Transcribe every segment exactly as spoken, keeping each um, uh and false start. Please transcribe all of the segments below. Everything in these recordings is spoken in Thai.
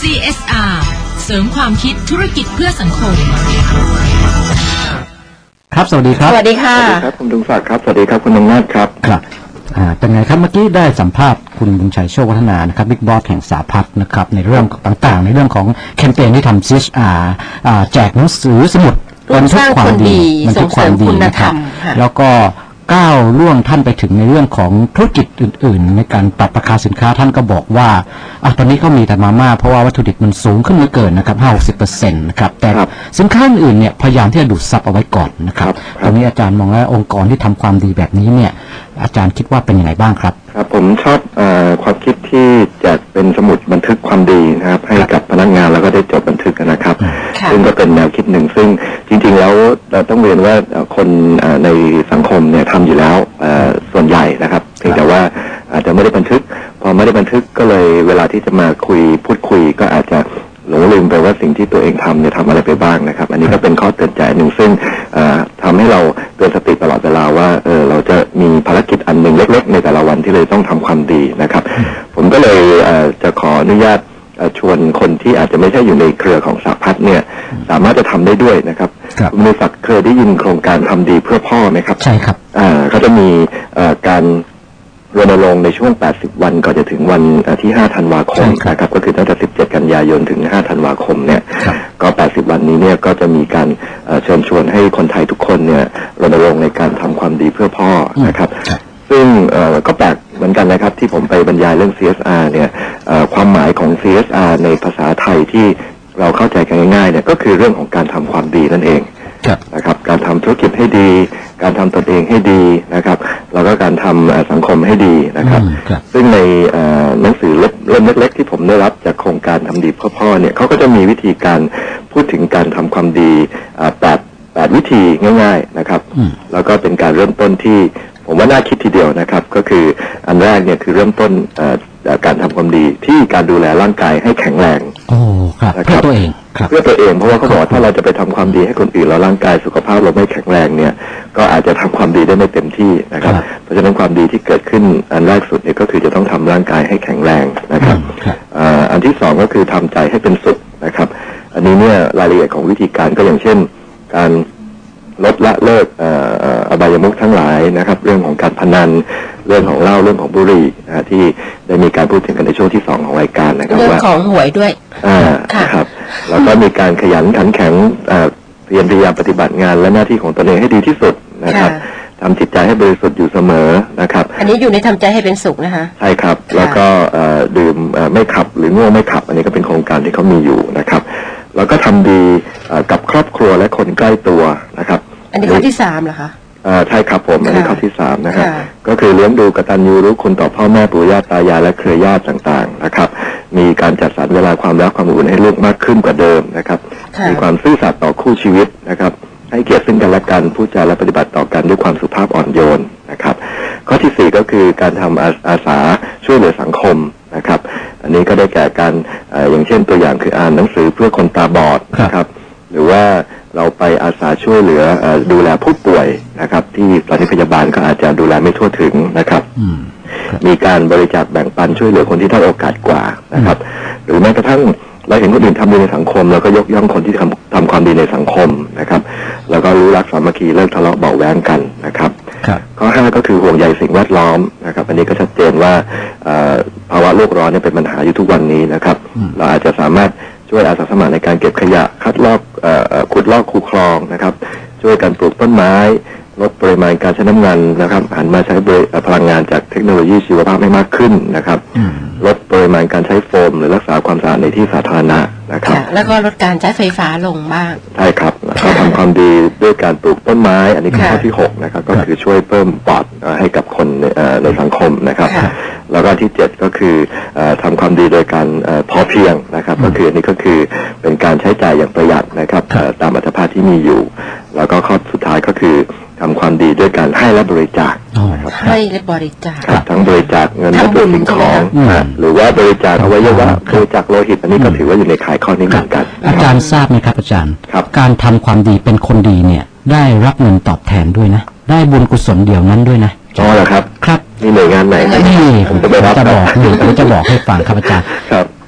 ซี เอส อาร์ เสริมความคิดธุรกิจเพื่อสังคมครับสวัสดีครับสวัสดีค่ะสวัสดีครับคุณดุงศักดิ์ครับสวัสดีครับคุณนงนาถครับครับอ่าเป็นไงครับเมื่อกี้ได้สัมภาษณ์คุณบุญชัยโชควัฒนานะครับบิ๊กบอสแห่งสาพัฒน์นะครับในเรื่องต่างๆในเรื่องของแคมเปญที่ทำ ซี เอช อาร์ อ่าแจกหนังสือสมุดบันทึกความดีบันทึกความดีนะครับแล้วก็ก้าวล่วงท่านไปถึงในเรื่องของธุรกิจอื่นๆในการปรับราคาสินค้าท่านก็บอกว่าอ่ะตอนนี้เขามีแต่มาม่าเพราะว่าวัตถุดิบมันสูงขึ้นเหลือเกินนะครับ ห้าถึงหกสิบเปอร์เซ็นต์ นะครับแต่สินค้าอื่นเนี่ยพยายามที่จะดูดซับเอาไว้ก่อนนะครับตรงนี้อาจารย์มองว่าองค์กรที่ทำความดีแบบนี้เนี่ยอาจารย์คิดว่าเป็นยังไงบ้างครับครับผมชอบเอ่อความคิดที่จะเป็นสมุดบันทึกความดีนะครับให้กับพนักงานแล้วก็ได้จดบันทึกนะครับซึ่งก็เป็นแนวคิดหนึ่งซึ่งจริงๆแล้วเราต้องเรียนว่าคนในสังคมเนี่ยทำอยู่แล้วส่วนใหญ่นะครับเพียงแต่ว่าอาจจะไม่ได้บันทึกพอไม่ได้บันทึกก็เลยเวลาที่จะมาคุยพูดคุยก็อาจจะหลงลืมไปว่าสิ่งที่ตัวเองทำเนี่ยทำอะไรไปบ้างนะครับอันนี้ก็เป็นข้อเตือนใจหนึ่งซึ่งทำให้เราเตือนสติตลอดเวลาว่าเออเราจะมีภารกิจอันหนึ่งเล็กๆในแต่ละวันที่เลยต้องทำความดีนะครับผมก็เลยจะขออนุญาตชวนคนที่อาจจะไม่ใช่อยู่ในเครือของสาพัฒน์เนี่ยสามารถจะทำได้ด้วยนะครับคุณนิสักเคยได้ยินโครงการทำดีเพื่อพ่อไหมครับใช่ครับเขาจะมีการรณรงค์ในช่วงแปดสิบวันก่อนจะถึงวันที่ห้าธันวาคมนะครับก็คือตั้งแต่สิบเจ็ดกันยายนถึงห้าธันวาคมเนี่ยก็แปดสิบวันนี้เนี่ยก็จะมีการเชิญชวนให้คนไทยทุกคนเนี่ยรณรงค์ในการทำความดีเพื่อพ่อนะครับซึ่งก็แปลกเหมือนกันนะครับที่ผมไปบรรยายเรื่อง ซี เอส อาร์ เนี่ยความหมายของ ซี เอส อาร์ ในภาษาไทยที่เราเข้าใจกันง่ายๆเนี่ยก็คือเรื่องของการทำความดีนั่นเองนะครับการทำธุรกิจให้ดีการทำตนเองให้ดีนะครับแล้วก็การทำสังคมให้ดีนะครับซึ่งในหนังสือเล่มเล็กๆที่ผมได้รับจากโครงการทำดีเพื่อพ่อเนี่ยเขาก็จะมีวิธีการพูดถึงการทำความดีแปดแปดวิธีง่ายๆนะครับแล้วก็เป็นการเริ่มต้นที่ผมว่าน่าคิดทีเดียวนะครับก็คืออันแรกเนี่ยคือเริ่มต้นการทำความดีที่การดูแลร่างกายให้แข็งแรงโอ้ครับเพื่อตัวเองเพื่อตัวเองเพราะว่าเขาบอกถ้าเราจะไปทำความดีให้คนอื่นแล้วร่างกายสุขภาพเราไม่แข็งแรงเนี่ยก็อาจจะทำความดีได้ไม่เต็มที่นะครับเพราะฉะนั้นความดีที่เกิดขึ้นอันแรกสุดเนี่ยก็คือจะต้องทำร่างกายให้แข็งแรงนะครับอันที่สองก็คือทำใจให้เป็นสุขนะครับอันนี้เนี่ยรายละเอียดของวิธีการก็อย่างเช่นการลดละเลิกอบายมุขทั้งหลายนะครับเรื่องของการพนันเรื่องของเหล้าเรื่องของบุหรี่นะที่ได้มีการพูดถึงกันในช่วงที่สองของรายการนะครับว่าเรื่องของหวยด้วยอ่าครับแล้วก็มีการขยันขันแข็งเพียรพยายามปฏิบัติงานและหน้าที่ของตนเองให้ดีที่สุดนะครับทำจิตใจให้บริสุทธิ์อยู่เสมอนะครับอันนี้อยู่ในทำใจให้เป็นสุขนะคะใช่ครับแล้วก็ดื่มไม่ขับหรือง่วงไม่ขับอันนี้ก็เป็นโครงการที่เขามีอยู่นะครับแล้วก็ทำดีกับครอบครัวและคนใกล้ตัวนะครับอันนี้ข้อที่สามเหรอคะอ่าใช่ครับผมอันนี้ข้อที่สามนะครับก็คือเลี้ยงดูกตัญญูรู้คุณต่อพ่อแม่ปู่ย่าตายายและเครือญาติต่างๆนะครับมีการจัดสรรเวลาความรักความอบอุ่นให้ลูกมากขึ้นกว่าเดิมนะครับมีความซื่อสัตย์ต่อคู่ชีวิตนะครับให้เกียรติซึ่งกันและกันพูดจาและปฏิบัติต่อกันด้วยความสุภาพอ่อนโยนนะครับข้อที่สี่ก็คือการทำอาสาช่วยเหลือสังคมนะครับอันนี้ก็ได้แก่การอย่างเช่นตัวอย่างคืออ่านหนังสือเพื่อคนตาบอดนะครับหรือว่าเราไปอาสาช่วยเหลือดูแลผู้ป่วยนะครับที่สถานพยาบาลก็อาจจะดูแลไม่ทั่วถึงนะครับมีการบริจาคแบ่งปันช่วยเหลือคนที่ด้อยโอกาสกว่านะครับหรือแม้กระทั่งเราเห็นคนอื่นทำดีในสังคมเราก็ยกย่องคนที่ทำทำความดีในสังคมนะครับแล้วก็รู้รักสามัคคีเลิกทะเลาะเบาแว้งกันนะครับข้อห้าก็คือห่วงใยสิ่งแวดล้อมนะครับอันนี้ก็ชัดเจนว่าภาวะโลกร้อนเนี่ยเป็นปัญหาอยู่ทุกวันนี้นะครับเราอาจจะสามารถช่วยอาสาสมัครในการเก็บขยะคัดลอกขุดลอกคูคลองนะครับช่วยกันปลูกต้นไม้ลดปริมาณการใช้น้ำมันนะครับหันมาใช้พลังงานจากเทคโนโลยีชีวภาพให้มากขึ้นนะครับลดปริมาณการใช้โฟมหรือรักษาความสะอาดในที่สาธารณะนะครับแล้วก็ลดการใช้ไฟฟ้าลงบ้างใช่ครับก็ทำความดีด้วยการปลูกต้นไม้อันนี้คือข้อที่หกนะครับก็คือช่วยเพิ่มปอดให้กับคนในสังคมนะครับแล้วก็ที่เจ็ดก็คือทำความดีโดยการพอเพียงนะครับก็คืออันนี้ก็คือเป็นการใช้จ่ายอย่างประหยัดนะครับตามอัตภาพที่มีอยู่แล้วก็ข้อสุดท้ายก็คือทำความดีด้วยการให้และบริจาคให้และบริจาคทั้งบริจาคเงินและสิ่งของหรือว่าบริจาคอวัยวะบริจาคโลหิตอันนี้ก็ถือว่าอยู่ในข่ายข้อนี้เหมือนกันอาจารย์ทราบไหมครับอาจารย์การทำความดีเป็นคนดีเนี่ยได้รับเงินตอบแทนด้วยนะได้บุญกุศลเดียวนั้นด้วยนะอ๋อเหรอครับครับนี่หน่วยงานไหนนี่ผมจะบอกนี่ผมจะบอกให้ฟังครับอาจารย์ครับ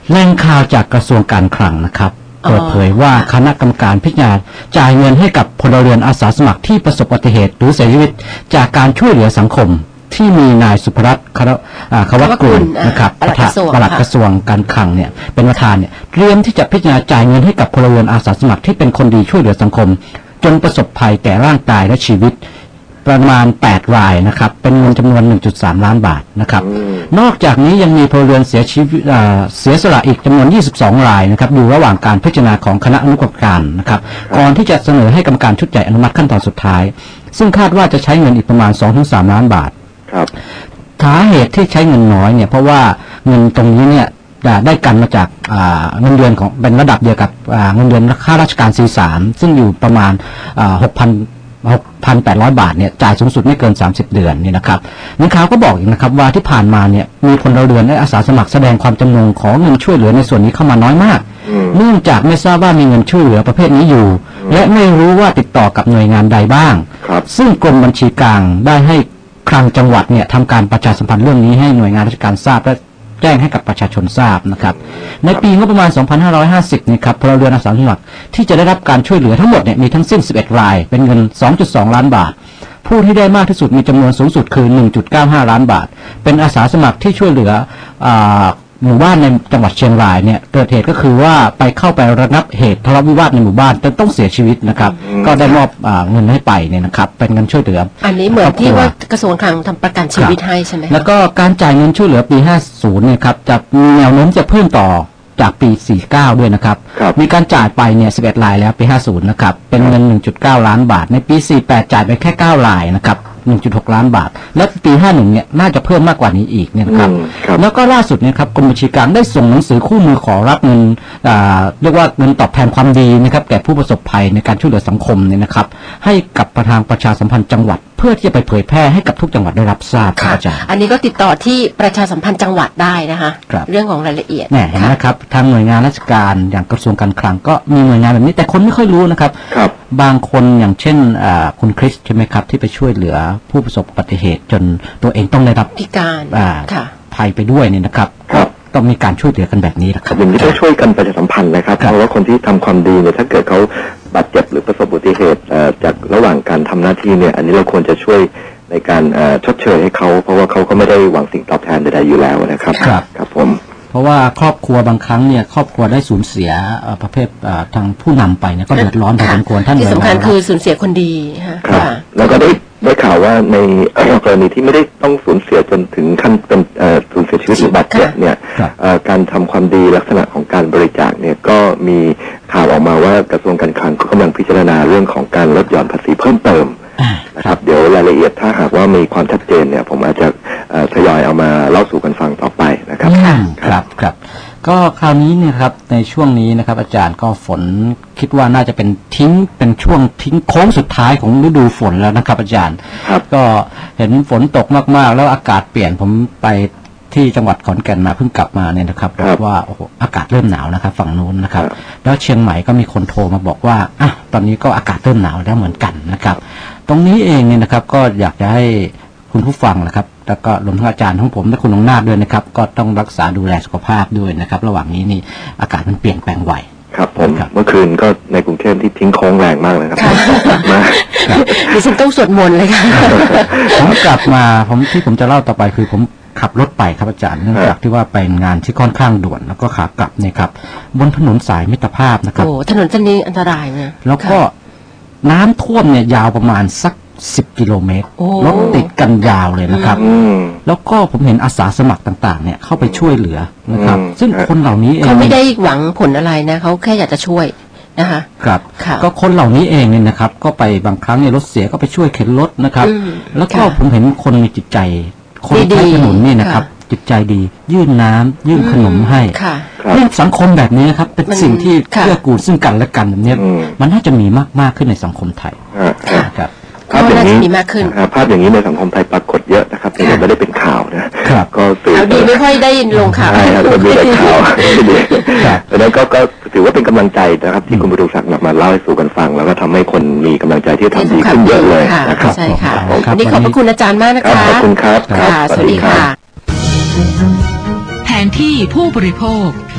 แหล่งข่าวจากกระทรวงการคลังนะครับเปิดเผยว่าคณะกรรมการพิจารณาจ่ายเงินให้กับพลเรือนอาสาสมัครที่ประสบอุบัติเหตุหรือเสียชีวิตจากการช่วยเหลือสังคมที่มีนายสุภรัตน์ควัตกุลนะครับปลัดกระทรวงการคลังเนี่ยเป็นประธานเนี่ยเตรียมที่จะพิจารณาจ่ายเงินให้กับพลเรือนอาสาสมัครที่เป็นคนดีช่วยเหลือสังคมจนประสบภัยแก่ร่างกายและชีวิตประมาณแปดรายนะครับเป็นเงินจำนวน หนึ่งจุดสาม ล้านบาทนะครับนอกจากนี้ยังมีพลเรือนเสียชีวิตเสียสละอีกจำนวนยี่สิบสองรายนะครับอยู่ระหว่างการพิจารณาของคณะอนุกรรมการนะครับก่อนที่จะเสนอให้กรรมการชุดใหญ่อนุมัติขั้นตอนสุดท้ายซึ่งคาดว่าจะใช้เงินอีกประมาณ สองถึงสาม ล้านบาทครับสาเหตุที่ใช้เงินน้อยเนี่ยเพราะว่าเงินตรงนี้เนี่ยได้กันมาจากเงินเดือนของเป็นระดับเดียวกับเงินเดือนข้าราชการ ซี สาม ซึ่งอยู่ประมาณ หกพัน หกพันแปดร้อย บาทเนี่ยจ่ายสูงสุดไม่เกินสามสิบเดือนนี่นะครับนักข่าวก็บอกอีกนะครับว่าที่ผ่านมาเนี่ยมีพลเรือนและอาสาสมัครแสดงความจำนงขอเงินช่วยเหลือในส่วนนี้เข้ามาน้อยมากเนื่องจากไม่ทราบว่ามีเงินช่วยเหลือประเภทนี้อยู่และไม่รู้ว่าติดต่อกับหน่วยงานใดบ้างซึ่งกรมบัญชีกลางได้ให้คลังจังหวัดเนี่ยทำการประชาสัมพันธ์เรื่องนี้ให้หน่วยงานราชการทราบและแจ้งให้กับประชาชนทราบนะครับในปีงบประมาณ สองพันห้าร้อยห้าสิบ นี่ครับพลเรือนอาสาสมัครที่จะได้รับการช่วยเหลือทั้งหมดเนี่ยมีทั้งสิ้นสิบเอ็ดรายเป็นเงิน สองจุดสอง ล้านบาทผู้ที่ได้มากที่สุดมีจำนวนสูงสุดคือ หนึ่งจุดเก้าห้า ล้านบาทเป็นอาสาสมัครที่ช่วยเหลือหมู่บ้านในจังหวัดเชียงรายเนี่ยเกิดเหตุก็คือว่าไปเข้าไประงับเหตุทะเลาะวิวาทในหมู่บ้านจนต้องเสียชีวิตนะครับก็ได้มอบเงินให้ไปเนี่ยนะครับเป็นเงินช่วยเหลืออันนี้เหมือนที่ว่ากระทรวงคลังทำประกันชีวิตให้ใช่ไหมแล้วก็การจ่ายเงินช่วยเหลือปีห้าสิบเนี่ยครับจะมีแนวโน้มจะเพิ่มต่อจากปีสี่สิบเก้าด้วยนะครับมีการจ่ายไปเนี่ยสิบเอ็ดรายแล้วปีห้าสิบนะครับเป็นเงิน หนึ่งจุดเก้า ล้านบาทในปีสี่สิบแปดจ่ายไปแค่เก้ารายนะครับหนึ่งจุดหก ล้านบาทและปีห้าสิบเอ็ดเนี่ยน่าจะเพิ่มมากกว่านี้อีกเนี่ยนะครับแล้วก็ล่าสุดเนี่ยครับกรมบัญชีกลางได้ส่งหนังสือคู่มือขอรับเงินเรียกว่าเงินตอบแทนความดีนะครับแก่ผู้ประสบภัยในการช่วยเหลือสังคมเนี่ยนะครับให้กับประธานประชาสัมพันธ์จังหวัดเพื่อที่จะไปเผยแพร่ให้กับทุกจังหวัดได้รับทราบครับอาจารย์อันนี้ก็ติดต่อที่ประชาสัมพันธ์จังหวัดได้นะคะเรื่องของรายละเอียดเนี่ยเห็นไหมครับทางหน่วยงานราชการอย่างกระทรวงการคลังก็มีหน่วยงานแบบนี้แต่คนไม่ค่อยรู้นะครับบางคนอย่างเช่นคุณคริสใช่ไหมครับที่ไปช่วยเหลือผู้ประสบอุบัติเหตุจนตัวเองต้องได้รับพิการภัยไปด้วยเนี่ยนะครับต้องมีการช่วยเหลือกันแบบนี้นะครับอย่างนี้ต้องช่วยกันประชาสัมพันธ์นะครับเพราะว่าคนที่ทำความดีเนี่ยถ้าเกิดเขาบาดเจ็บหรือประสบอุบัติเหตุจากระหว่างการทำหน้าที่เนี่ยอันนี้เราควรจะช่วยในการชดเชยให้เขาเพราะว่าเขาก็ไม่ได้หวังสิ่งตอบแทนใดๆอยู่แล้วนะครับครับผมเพราะว่าครอบครัวบางครั้งเนี่ยครอบครัวได้สูญเสียประเภททางผู้นำไปเนี่ยก็เดือดร้อนพอสมควรท่านที่สำคัญคือสูญเสียคนดีค่ะแล้วก็ได้ได้ข่าวว่าในกรณีที่ไม่ได้ต้องสูญเสียจนถึงขั้นเป็นสูญเสียชีวิตหรือบาดเจ็บเนี่ยการทำความดีลักษณะของการบริจาคเนี่ยก็มีข่าวออกมาว่ากระทรวงการคลังก็กำลังพิจารณาเรื่องของการลดหย่อนภาษีเพิ่มเติมนะครับเดี๋ยวรายละเอียดถ้าหากว่ามีความชัดเจนเนี่ยผมอาจจะทยอยเอามาเล่าสู่กันฟังต่อไปนะครับครับครับก็คราวนี้เนี่ยครับในช่วงนี้นะครับอาจารย์ก็ฝนคิดว่าน่าจะเป็นทิ้งเป็นช่วงทิ้งโค้งสุดท้ายของฤดูฝนแล้วนะครับอาจารย์ก็เห็นฝนตกมากๆแล้วอากาศเปลี่ยนผมไปที่จังหวัดขอนแก่นมาเพิ่งกลับมาเนี่ยนะครับบอกว่าโอ้โหอากาศเริ่มหนาวนะครับฝั่งนู้นนะครับแล้วเชียงใหม่ก็มีคนโทรมาบอกว่าอ่ะตอนนี้ก็อากาศเริ่มหนาวแล้วเหมือนกันนะครับตรงนี้เองเนี่ยนะครับก็อยากจะให้คุณผู้ฟังนะครับแล้วก็รวมทั้งอาจารย์ทั้งผมและคุณลงนาด้วยนะครับก็ต้องรักษาดูแลสุขภาพด้วยนะครับระหว่างนี้นี่อากาศมันเปลี่ยนแปลงไวครับผมเมื่อคืนก็ในกรุงเทพที่ทิ้งโค้งแรงมากเลยครับมากดิฉันต้องสวดมนต์เลยค่ะผมกลับมาผมที่ผมจะเล่าต่อไปคือผมขับรถไปครับอาจารย์เนื่องจากที่ว่าไปงานที่ค่อนข้างด่วนแล้วก็ขากลับเนี่ยครับบนถนนสายมิตรภาพนะครับโอ้ถนนเส้นนี้อันตรายนะแล้วก็น้ำท่วมเนี่ยยาวประมาณสักสิบกิโลเมตรรถติดกันยาวเลยนะครับแล้วก็ผมเห็นอาสาสมัครต่างๆเนี่ยเข้าไปช่วยเหลือนะครับซึ่งคนเหล่านี้เองเขาไม่ได้หวังผลอะไรนะเขาแค่อยากจะช่วยนะคะครับก็คนเหล่านี้เองเนี่ยนะครับก็ไปบางครั้งเนี่ยรถเสียก็ไปช่วยเข็นรถนะครับแล้วก็ผมเห็นคนมีจิตใจคนใช้ถนนนี่นะครับจิตใจดียื่นน้ำยื่นขนมให้เรื่องสังคมแบบนี้ครับเป็นสิ่งที่เกื้อกูลซึ่งกันและกันแบบนี้มันน่าจะมีมากมากขึ้นในสังคมไทยครับภาพอย่างนี้มีมากขึ้นภาพอย่างนี้ในสังคมไทยปรากฏเยอะนะครับแต่ไม่ได้เป็นข่าวนะก็สื่อดีไม่ค่อยได้ลงข่าวใช่ครับมีแต่ข่าวดังนั้นก็ถือว่าเป็นกำลังใจนะครับที่คุณบุรุษศักดิ์นำมาเล่าให้สู่กันฟังแล้วก็ทำให้คนมีกำลังใจที่ทำดีขึ้นเยอะเลยนะครับใช่ค่ะวันนี้ขอบพระคุณอาจารย์มากนะคะขอบคุณครับสวัสดีค่ะแผนที่ผู้บริโภค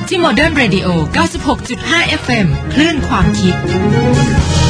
ที่ Modern Radio เก้าสิบหกจุดห้า เอฟ เอ็ม คลื่นความคิด